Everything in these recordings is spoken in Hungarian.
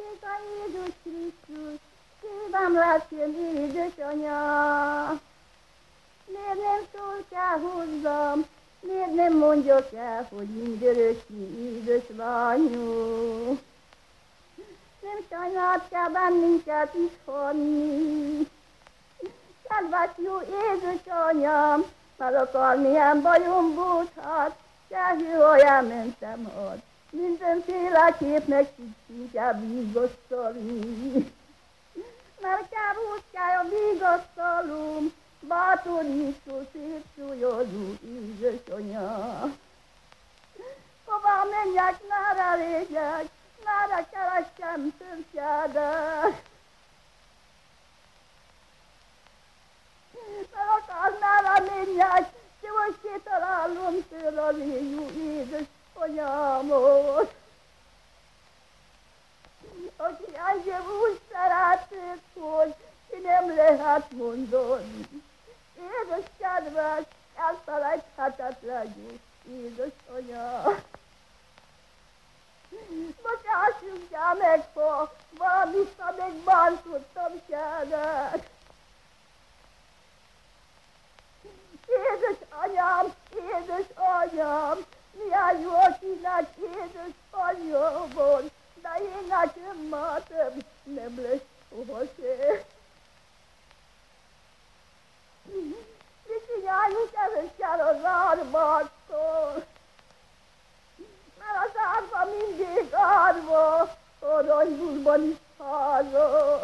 Éka Jézus Krisztus, szívem leszél, édesanyám. Miért nem szólsz el hozzám, miért nem mondjak el, hogy mindörökké édeslányú? Nem sajnált kell bennünket is hagyni. Kedves jó édesanyám, mert akármilyen bajom volt, hát sehol elmentem, hát mindenféleképp inkább vigasztalni. Mert kell kell a vigasztalom, bátorító, szép súlyozó édesanyám. Hová menjek, merre legyek, merre keressem szövetséget. Mert akár merre menjek, de most kitalálom tőle az én jó édesanyámot. Aki engem úgy szeretett, hogy ki nem lehet mondani. Édes kedves, elfelejthetetlen jó édesanyám. Bocsássunk el meg, ha valamit megbántottam téged. Édesanyám, édesanyám, milyen jó, akinek édesanyja van, de én nekem már több nem lesz sohasem. Mit csináljuk ezekkel az árváktól? Mert az árva mindig árva, aranyburban is háza.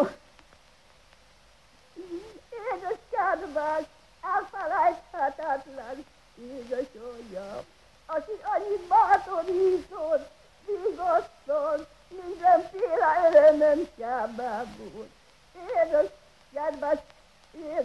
Édes kedves, elfelejthetetlen édesanyám, aki annyit bátorított, vigasztott, mindenféle örömöm semben volt. Édes kedves